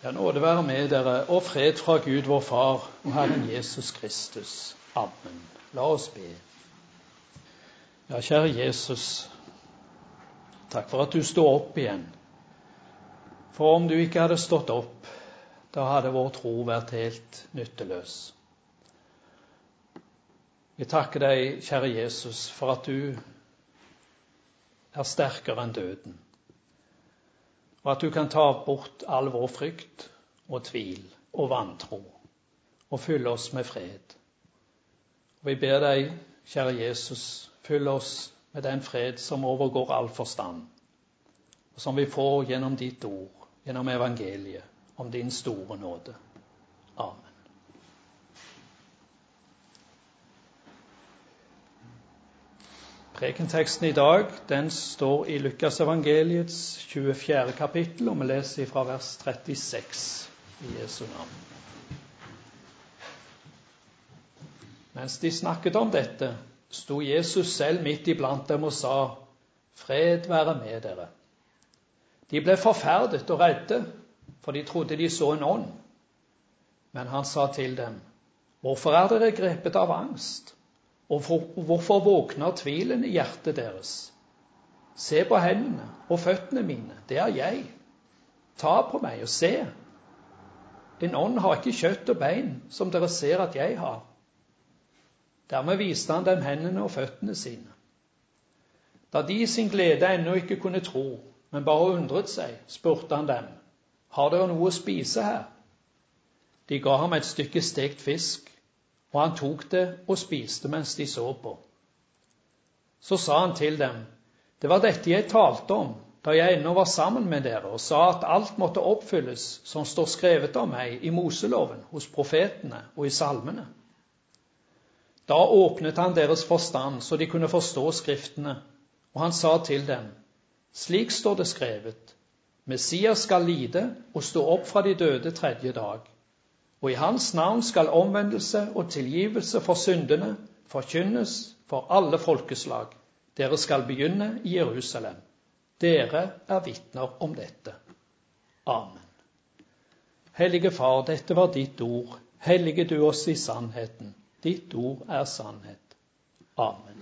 Nåde være med dere, og fred fra Gud vår Far og Herren Jesus Kristus. Amen. La oss be. Ja, kjære Jesus, takk for at du står opp igjen. For om du ikke hadde stått opp, da hadde vår tro vært helt nytteløs. Vi takker deg, kjære Jesus, for at du er sterkere enn døden, og at du kan ta bort all vår frykt og tvil og vantro, og fylle oss med fred. Og vi ber deg, kjære Jesus, fyll oss med den fred som overgår all forstand, og som vi får gjennom ditt ord, gjennom evangeliet, om din store nåde. Amen. Prekenteksten i dag, den står i Lukas evangeliets 24. kapittel, og vi leser fra vers 36 i Jesu navn. Mens de snakket om dette, sto Jesus selv midt iblant dem og sa, «Fred være med dere». De ble forferdet og redde, for de trodde de så en ånd. Men han sa til dem, «Hvorfor er dere grepet av angst? Og hvorfor våkner tvilen i hjertet deres? Se på hendene og føttene mine, det er jeg. Ta på meg og se. En ånd har ikke kjøtt og bein, som dere ser at jeg har.» Dermed viste han dem hendene og føttene sine. Da de i sin glede ennå ikke kunne tro, men bare undret seg, spurte han dem, «Har dere noe å spise her?» De ga ham et stykke stekt fisk, og han tok det og spiste mens de så på. Så sa han til dem, «Det var dette jeg talte om, da jeg ennå var sammen med dere, og sa at alt måtte oppfylles som står skrevet om meg i Moseloven, hos profetene og i salmene.» Da åpnet han deres forstand, så de kunne forstå skriftene, og han sa til dem, «Slik står det skrevet, Messias skal lide og stå opp fra de døde tredje dag, og i hans navn skal omvendelse og tilgivelse for syndene forkynnes for alle folkeslag. Dere skal begynne i Jerusalem. Dere er vitner om dette. Amen. Hellige Far, dette var ditt ord. Hellige du oss i sannheten. Ditt ord er sannhet. Amen.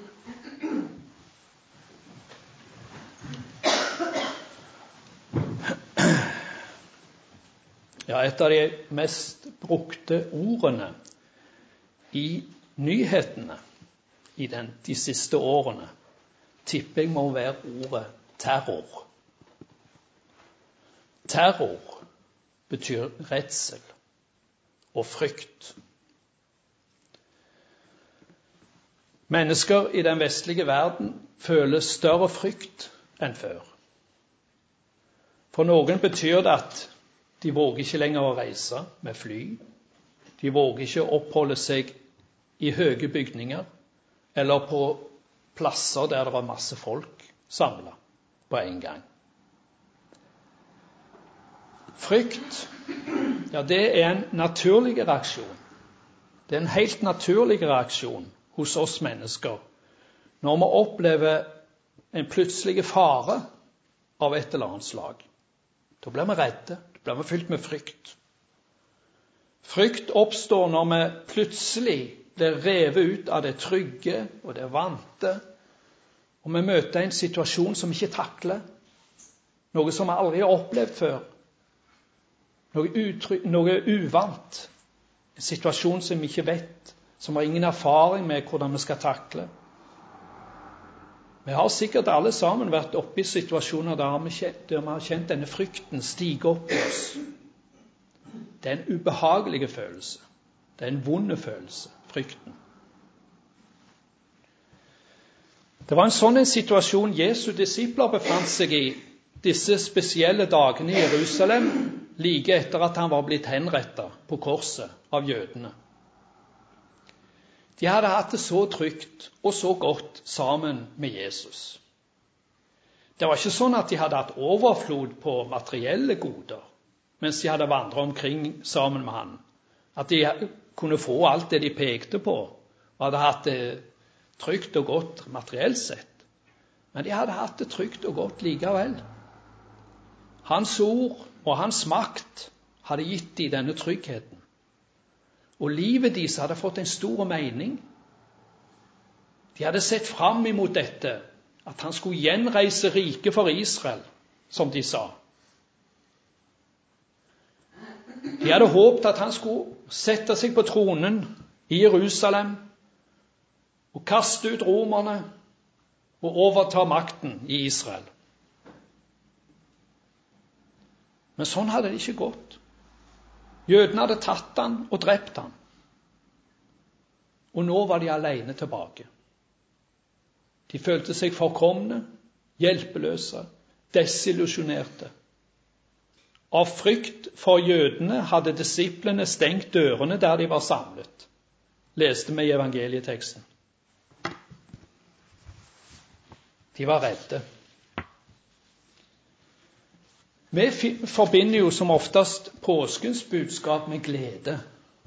Ja, et av de mest brukte ordene i nyhetene i de siste årene, tipper jeg må være ordet terror. Terror betyr redsel og frykt. Mennesker i den vestlige verden føler større frykt enn før. For noen betyr det at de våger ikke lenger å reise med fly. De våger ikke å oppholde seg i høye bygninger eller på plasser der det er masse folk samlet på en gang. Frykt, ja, det er en naturlig reaksjon. Det er en helt naturlig reaksjon hos oss mennesker når vi opplever en plutselig fare av et eller annet slag. Da blir vi redde. Blir vi fylt med frykt. Frykt oppstår når vi plutselig blir revet ut av det trygge og det vante, og vi møter en situasjon som vi ikke takler, noe som vi aldri har opplevd før, noe uvant, en situasjon som vi ikke vet, som har ingen erfaring med hvordan vi skal takle. Vi har sikkert alle sammen vært oppe i situasjoner der vi har kjent denne frykten stige opp i oss. Det er en ubehagelig følelse. Det er en vond følelse, frykten. Det var en sånn situasjon Jesu disipler befant seg i disse spesielle dagene i Jerusalem, like etter at han var blitt henrettet på korset av jødene. De hadde hatt det så trygt og så godt sammen med Jesus. Det var ikke sånn at de hadde hatt overflod på materielle goder mens de hadde vandret omkring sammen med han. At de kunne få alt det de pekte på, og hadde hatt det trygt og godt materielt sett. Men de hadde hatt det trygt og godt likevel. Hans ord og hans makt hadde gitt dem denne tryggheten. Og livet deres hadde fått en stor mening. De hadde sett fram imot dette, at han skulle gjenreise riket for Israel, som de sa. De hadde håpet at han skulle sette seg på tronen i Jerusalem og kaste ut romerne og overta makten i Israel. Men sånn hadde det ikke gått. Jødene hadde tatt han og drept han. Og nå var de alene tilbake. De følte seg forkomne, hjelpeløse, desillusjonerte. Av frykt for jødene hadde disiplene stengt dørene der de var samlet, leste vi i evangelieteksten. De var redde. Vi forbinder jo som oftest påskens budskap med glede.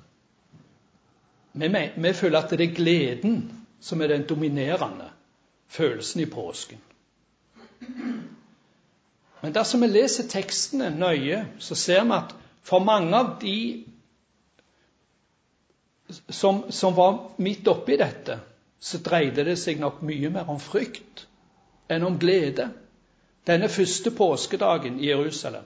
Vi føler at det er gleden som er den dominerende følelsen i påsken. Men dersom vi leser tekstene nøye, så ser vi at for mange av de som var midt oppe i dette, så dreide det seg nok mye mer om frykt enn om glede. Denne første påskedagen i Jerusalem.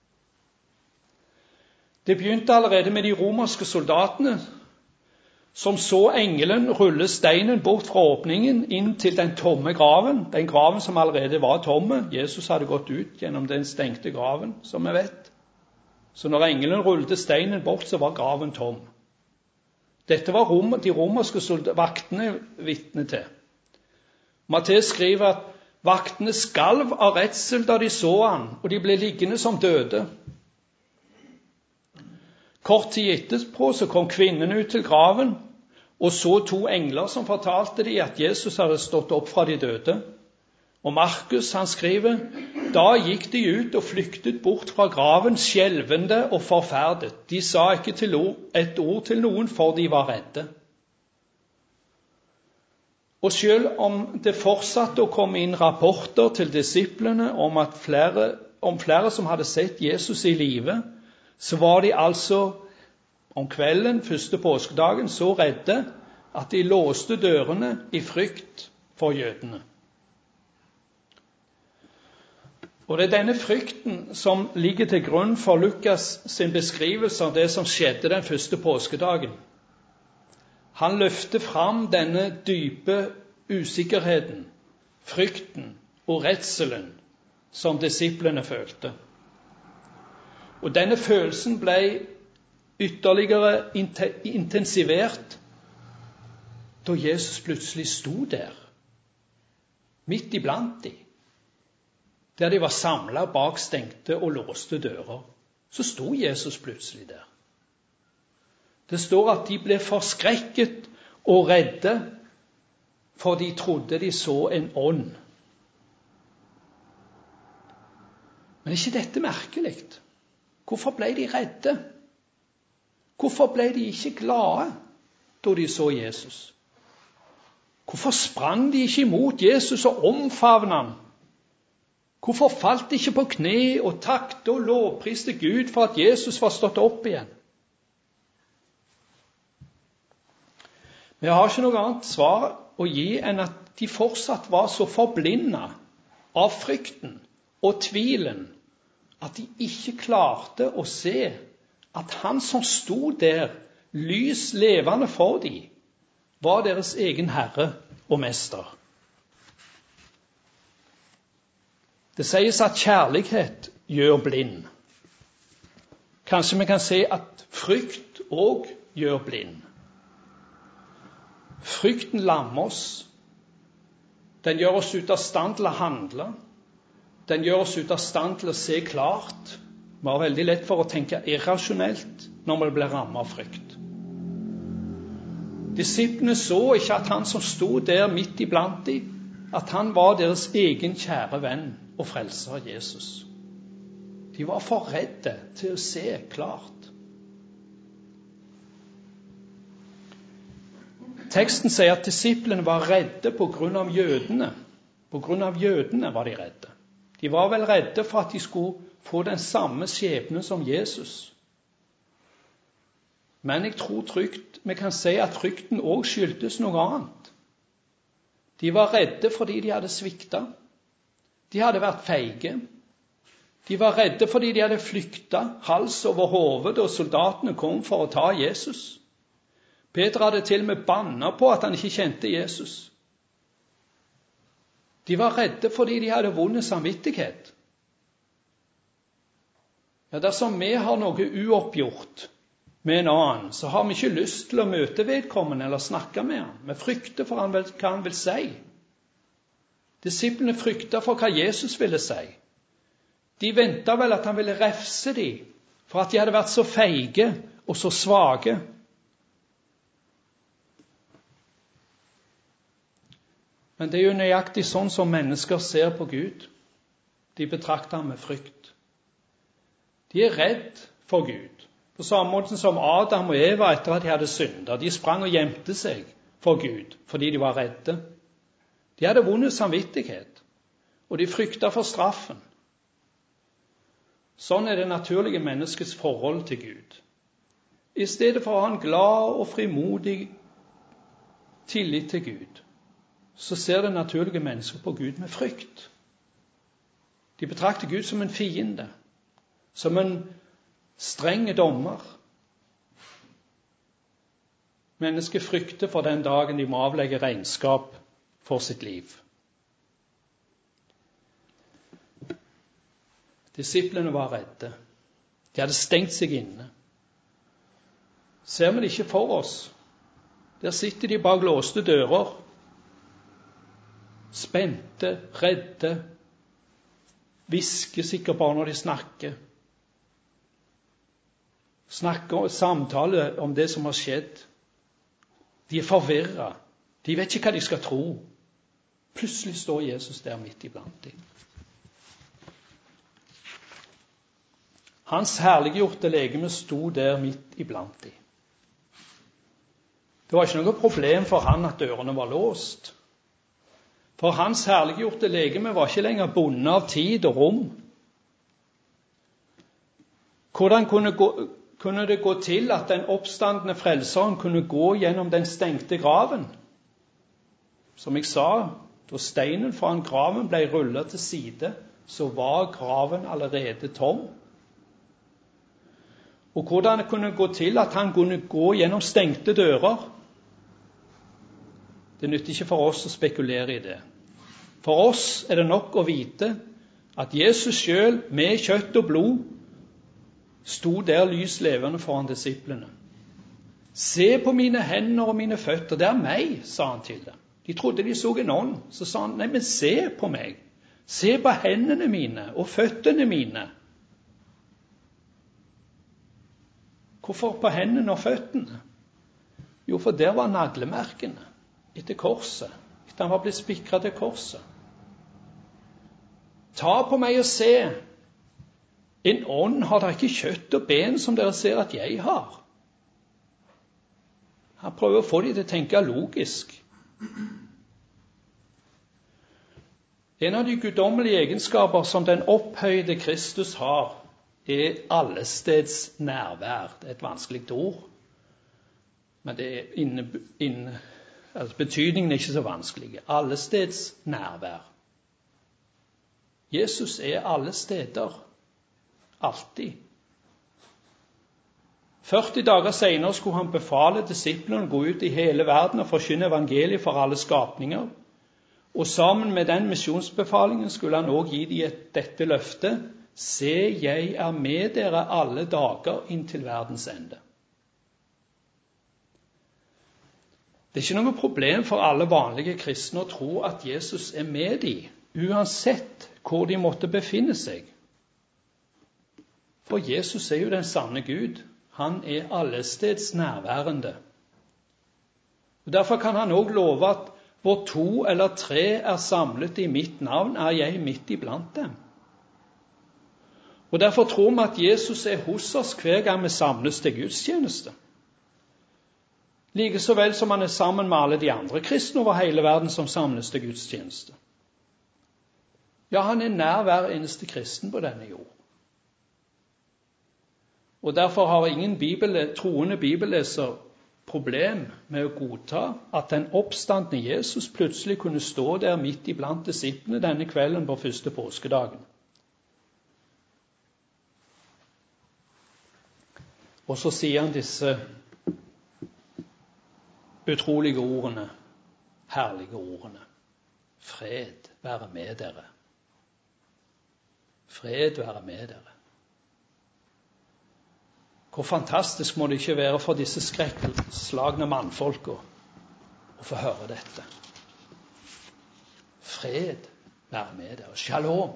Det begynte allerede med de romerske soldatene, som så engelen rulle steinen bort fra åpningen inn til den tomme graven, den graven som allerede var tomme. Jesus hadde gått ut gjennom den stengte graven, som vi vet. Så når engelen rullte steinen bort, så var graven tom. Dette var de romerske vaktene vitne til. Matteus skriver at vaktene skalv av redsel da de så han, og de ble liggende som døde. Kort tid etterpå så kom kvinnene ut til graven, og så 2 engler som fortalte dem at Jesus hadde stått opp fra de døde. Og Markus, han skriver, da gikk de ut og flyktet bort fra graven, skjelvende og forferdet. De sa ikke et ord til noen, for de var redde. Og selv om det fortsatte å komme inn rapporter til disiplene om flere som hadde sett Jesus i live, så var de altså om kvelden, første påskedagen, så redde at de låste dørene i frykt for jødene. Og det er denne frykten som ligger til grunn for Lukas sin beskrivelse av det som skjedde den første påskedagen. Han løfter fram denne dype usikkerheten, frykten og redselen som disiplene følte. Og denne følelsen ble ytterligere intensivert da Jesus plutselig sto der, midt iblant de, der de var samlet bak stengte og låste dører. Så sto Jesus plutselig der. Det står at de ble forskrekket og redde, for de trodde de så en ånd. Men er ikke dette merkelig? Hvorfor ble de redde? Hvorfor ble de ikke glade da de så Jesus? Hvorfor sprang de ikke imot Jesus og omfavnet ham? Hvorfor falt de ikke på kne og takte og lovpriste Gud for at Jesus var stått opp igjen? Vi har ikke noe annet svar å gi enn at de fortsatt var så forblindet av frykten og tvilen at de ikke klarte å se at han som sto der, lys levende for dem, var deres egen herre og mester. Det sies at kjærlighet gjør blind. Kanskje vi kan si at frykt også gjør blind. Frykten lammer oss. Den gjør oss ut av stand til å handle. Den gjør oss ut av stand til å se klart. Vi har veldig lett for å tenke irrasjonelt når vi blir rammet av frykt. Disiplene så ikke at han som sto der midt iblant dem, at han var deres egen kjære venn og frelser Jesus. De var for redde til å se klart. Teksten sier at disiplene var redde på grunn av jødene. På grunn av jødene var de redde. De var vel redde for at de skulle få den samme skjebne som Jesus. Men jeg tror vi kan si at frykten også skyldtes noe annet. De var redde fordi de hadde sviktet. De hadde vært feige. De var redde fordi de hadde flyktet hals over hodet da soldatene kom for å ta Jesus. Peter hadde til og med bannet på at han ikke kjente Jesus. De var redde fordi de hadde vond samvittighet. Ja, dersom vi har noe uoppgjort med en annen, så har vi ikke lyst til å møte vedkommende eller snakke med han. Vi frykter for hva han vil si. Disiplene fryktet for hva Jesus ville si. De ventet vel at han ville refse dem for at de hadde vært så feige og så svage. Men det er jo nøyaktig sånn som mennesker ser på Gud. De betrakter ham med frykt. De er redd for Gud. På samme måte som Adam og Eva etter at de hadde syndet. De sprang og gjemte seg for Gud fordi de var redde. De hadde vond samvittighet, og de fryktet for straffen. Sånn er det naturlige menneskets forhold til Gud. I stedet for å ha en glad og frimodig tillit til Gud, så ser det naturlige mennesket på Gud med frykt. De betrakter Gud som en fiende, som en strenge dommer. Mennesket frykter for den dagen de må avlegge regnskap for sitt liv. Disiplene var redde. De hadde stengt seg inne. Ser vi det ikke for oss? Der sitter de bak låste dører. Spente, redde. Hvisker sikkert bare når de snakker. Snakker og samtaler om det som har skjedd. De er forvirret. De vet ikke hva de skal tro. Plutselig står Jesus der midt iblant dem. Hans herliggjorte legeme sto der midt iblant dem. Det var ikke noe problem for han at dørene var låst. For hans herliggjorte legeme var ikke lenger bundet av tid og rom. Hvordan kunne det gå til at den oppstandende frelseren kunne gå gjennom den stengte graven? Som jeg sa, da steinen foran graven ble rullet til side, så var graven allerede tom. Og hvordan det kunne gå til at han kunne gå gjennom stengte dører? Det nytter ikke for oss å spekulere i det. For oss er det nok å vite at Jesus selv med kjøtt og blod sto der lys levende foran disiplene. Se på mine hender og mine føtter, det er meg, sa han til dem. De trodde de så en ånd. Så sa han, nei, men se på meg. Se på hendene mine og føttene mine. Hvorfor på hendene og føttene? Jo, for der var naglemerkene etter korset. Etter han var blitt spikret til korset. Ta på meg og se. En ånd har da ikke kjøtt og ben som dere ser at jeg har. Han prøver å få dem til å tenke logisk. En av de guddommelige egenskaper som den opphøyde Kristus har, er allesteds nærvær. Det er et vanskelig ord, men det er betydningen er ikke så vanskelig. Allesteds nærvær. Jesus er alle steder. Alltid. 40 dager senere skulle han befale disiplene å gå ut i hele verden og forkynne evangeliet for alle skapninger. Og sammen med den misjonsbefalingen skulle han også gi dem dette løftet: Se, jeg er med dere alle dager inntil verdens ende. Det er ikke noe problem for alle vanlige kristne å tro at Jesus er med dem, uansett hvor de måtte befinne seg. For Jesus er jo den sanne Gud. Han er allesteds nærværende. Og derfor kan han også love at hvor 2 eller 3 er samlet i mitt navn, er jeg midt iblant dem. Og derfor tror vi at Jesus er hos oss hver gang vi samles til gudstjeneste. Like så vel som han er sammen med alle de andre kristne over hele verden som samles til gudstjeneste. Ja, han er nær hver eneste kristen på denne jord. Og derfor har ingen troende bibelleser problem med å godta at den oppstandne Jesus plutselig kunne stå der midt iblant disiplene denne kvelden på første påskedagen. Og så sier han disse utrolige ordene, herlige ordene. Fred være med dere. Fred være med dere. Hvor fantastisk må det ikke være for disse skrekkslagne mannfolka å få høre dette. Fred være med dere. Shalom.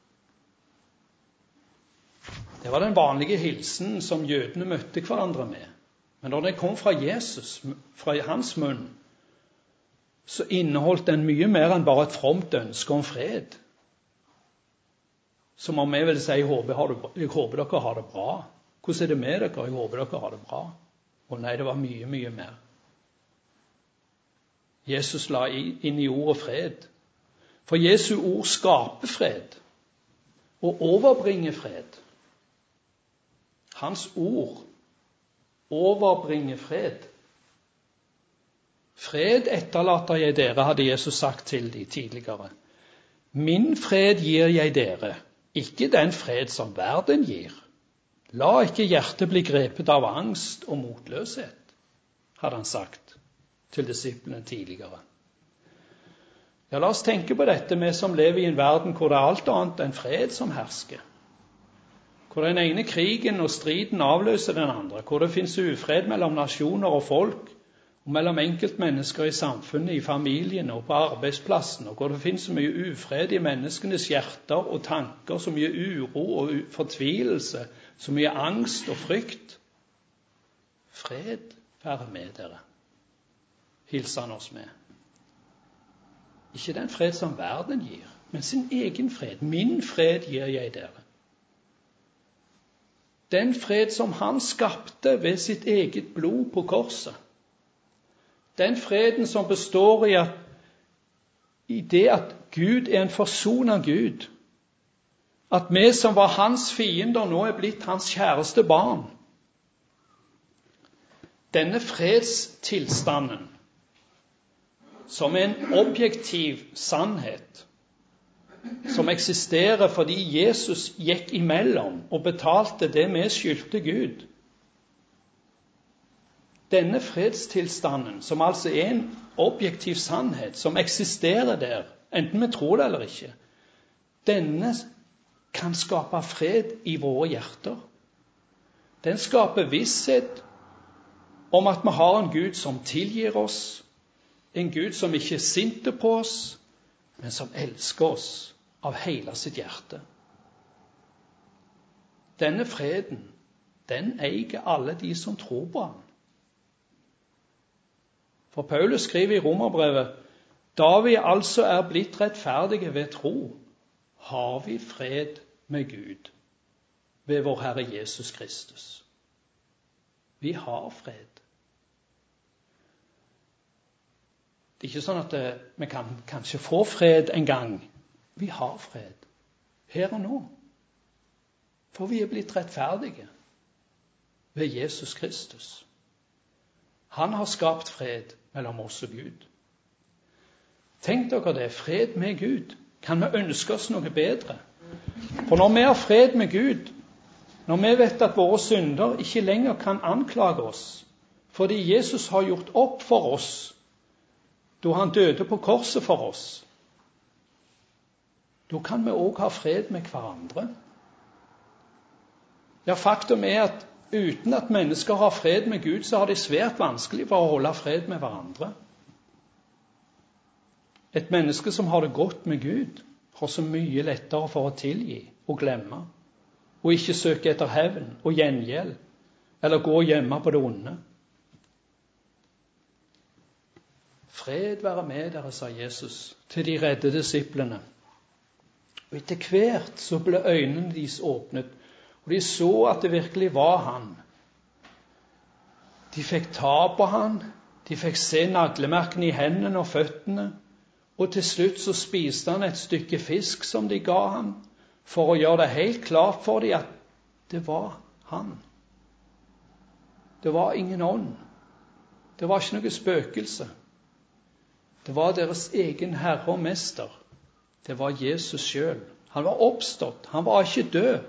Det var den vanlige hilsen som jødene møtte hverandre med. Men når det kom fra Jesus, fra hans munn, så inneholdt den mye mer enn bare et fromt ønske om fred. Som om jeg vil si, jeg håper dere har det bra. Hvordan er det med dere? Jeg håper dere har det bra. Og nei, det var mye, mye mer. Jesus la inn i ordet fred. For Jesu ord skaper fred og overbringer fred. Hans ord overbringer fred. Fred etterlater jeg dere, hadde Jesus sagt til de tidligere. Min fred gir jeg dere, ikke den fred som verden gir. La ikke hjertet bli grepet av angst og motløshet, hadde han sagt til disiplene tidligere. Ja, la oss tenke på dette, vi som lever i en verden hvor det er alt annet enn fred som hersker. Hvor den ene krigen og striden avløser den andre, hvor det finnes ufred mellom nasjoner og folk, og mellom enkeltmennesker i samfunnet, i familien og på arbeidsplassen, og hvor det finnes så mye ufred i menneskenes hjerter og tanker, så mye uro og fortvilelse, så mye angst og frykt. Fred være med dere, hilser han oss med. Ikke den fred som verden gir, men sin egen fred. Min fred gir jeg dere. Den fred som han skapte ved sitt eget blod på korset. Den freden som består i det at Gud er en forsonende Gud. At vi som var hans fiender nå er blitt hans kjæreste barn. Denne fredstilstanden, som er en objektiv sannhet, som eksisterer fordi Jesus gikk imellom og betalte det vi skyldte Gud. Denne fredstilstanden, som altså er en objektiv sannhet, som eksisterer der, enten vi tror det eller ikke, denne kan skape fred i våre hjerter. Den skaper visshet om at vi har en Gud som tilgir oss, en Gud som ikke er sint på oss, men som elsker oss av hele sitt hjerte. Denne freden, den eier alle de som tror på ham. For Paulus skriver i Romerbrevet, da vi altså er blitt rettferdige ved tro, har vi fred med Gud ved vår Herre Jesus Kristus. Vi har fred. Det er ikke sånn at vi kan kanskje få fred en gang. Vi har fred her og nå. For vi er blitt rettferdige ved Jesus Kristus. Han har skapt fred mellom oss og Gud. Tenk dere det, fred med Gud. Kan vi ønske oss noe bedre? For når vi har fred med Gud, når vi vet at våre synder ikke lenger kan anklage oss, fordi Jesus har gjort opp for oss, da han døde på korset for oss, da kan vi også ha fred med hverandre. Ja, faktum er at uten at mennesker har fred med Gud, så har de svært vanskelig for å holde fred med hverandre. Et menneske som har det godt med Gud, har så mye lettere for å tilgi og glemme, og ikke søke etter hevn og gjengjeld, eller gå hjemme på det onde. Fred være med dere, sa Jesus til de redde disiplene. Og etter hvert så ble øynene deres åpnet, og de så at det virkelig var han. De fikk ta på han, de fikk se naglemerkene i hendene og føttene, og til slutt så spiste han et stykke fisk som de ga ham, for å gjøre det helt klart for dem at det var han. Det var ingen ånd. Det var ikke noe spøkelse. Det var deres egen herre og mester. Det var Jesus selv. Han var oppstått. Han var ikke død.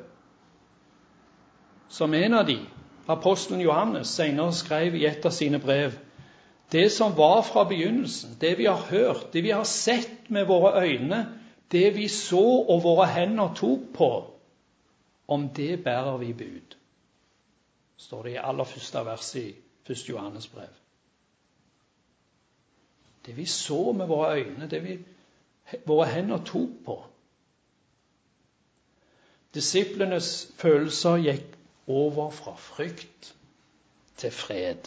Som en av de, apostelen Johannes, senere skrev i et av sine brev, det som var fra begynnelsen, det vi har hørt, det vi har sett med våre øyne, det vi så og våre hender tok på, om det bærer vi bud. Står det i aller første vers i 1. Johannes brev. Det vi så med våre øyne, det våre hender tok på. Disiplenes følelser gikk over fra frykt til fred.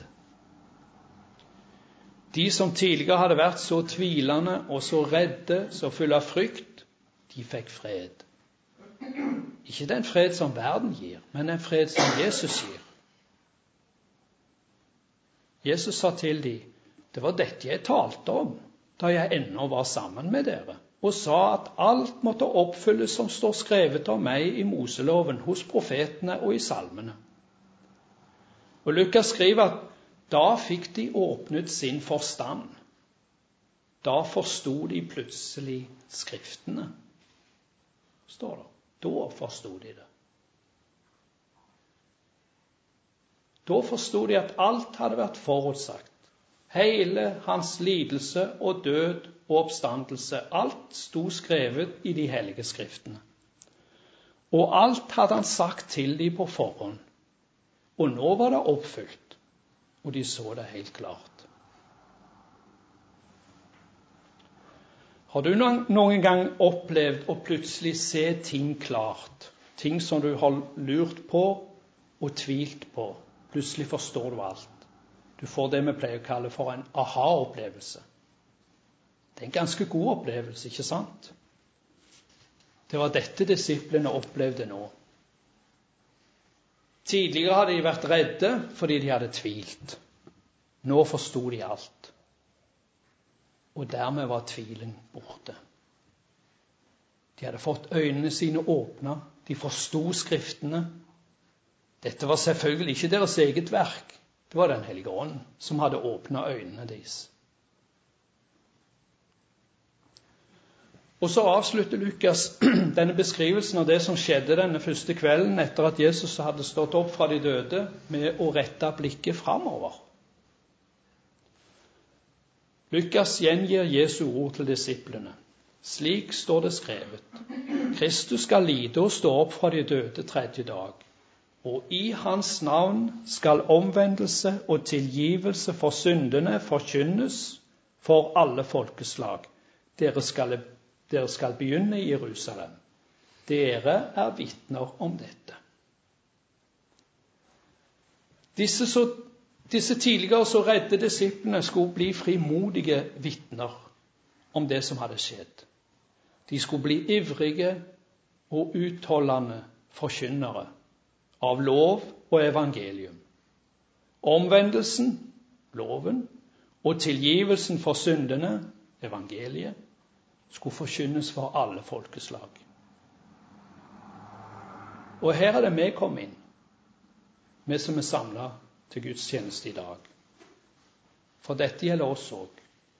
De som tidligere hadde vært så tvilende og så redde, så fulle av frykt, de fikk fred. Ikke den fred som verden gir, men den fred som Jesus gir. Jesus sa til dem, det var dette jeg talte om da jeg ennå var sammen med dere, og sa at alt måtte oppfylles som står skrevet om meg i Moseloven, hos profetene og i salmene. Og Lukas skriver at da fikk de åpnet sin forstand. Da forstod de plutselig skriftene. Står det. Da forstod de det. Da forstod de at alt hadde vært forutsagt. Hele hans lidelse og død og oppstandelse, alt sto skrevet i de hellige skriftene. Og alt hadde han sagt til dem på forhånd. Og nå var det oppfylt, og de så det helt klart. Har du noen gang opplevd å plutselig se ting klart? Ting som du har lurt på og tvilt på. Plutselig forstår du alt. Du får det vi pleier å kalle for en aha-opplevelse. Det er en ganske god opplevelse, ikke sant? Det var dette disiplene opplevde nå. Tidligere hadde de vært redde fordi de hadde tvilt. Nå forstod de alt. Og dermed var tvilen borte. De hadde fått øynene sine åpnet. De forstod skriftene. Dette var selvfølgelig ikke deres eget verk. Det var Den hellige ånd som hadde åpnet øynene deres. Og så avslutter Lukas denne beskrivelsen av det som skjedde denne første kvelden etter at Jesus hadde stått opp fra de døde, med å rette blikket framover. Lukas gjengir Jesu ord til disiplene. Slik står det skrevet. Kristus skal lide og stå opp fra de døde tredje dag. Og i hans navn skal omvendelse og tilgivelse for syndene forkynnes for alle folkeslag. Dere skal begynne i Jerusalem. Dere er vitner om dette. Disse tidligere så redde disiplene skulle bli frimodige vitner om det som hadde skjedd. De skulle bli ivrige og utholdende forkynnere av lov og evangelium. Omvendelsen, loven, og tilgivelsen for syndene, evangeliet, skulle forkynnes for alle folkeslag. Og her er det vi kom inn, vi som er samlet til Guds tjeneste i dag. For dette gjelder oss også.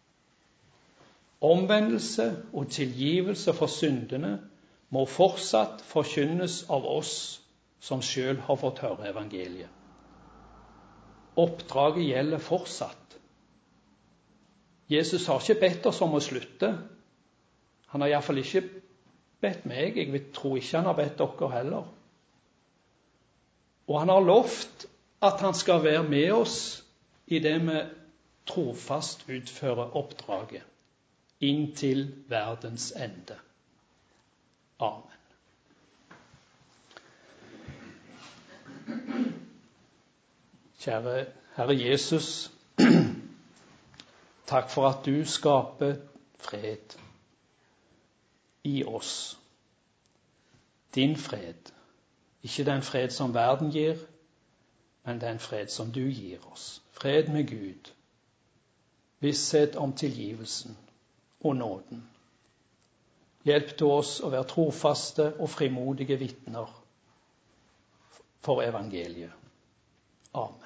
Omvendelse og tilgivelse for syndene må fortsatt forkynnes av oss som selv har fått høre evangeliet. Oppdraget gjelder fortsatt. Jesus har ikke bedt oss om å slutte. Han har i hvert fall ikke bedt meg. Jeg tror ikke han har bedt dere heller. Og han har lovt at han skal være med oss i det vi trofast utfører oppdraget inntil verdens ende. Amen. Kjære Herre Jesus, takk for at du skaper fred i oss. Din fred, ikke den fred som verden gir, men den fred som du gir oss. Fred med Gud, visshet om tilgivelsen og nåden. Hjelp til oss å være trofaste og frimodige vitner for evangeliet. Amen.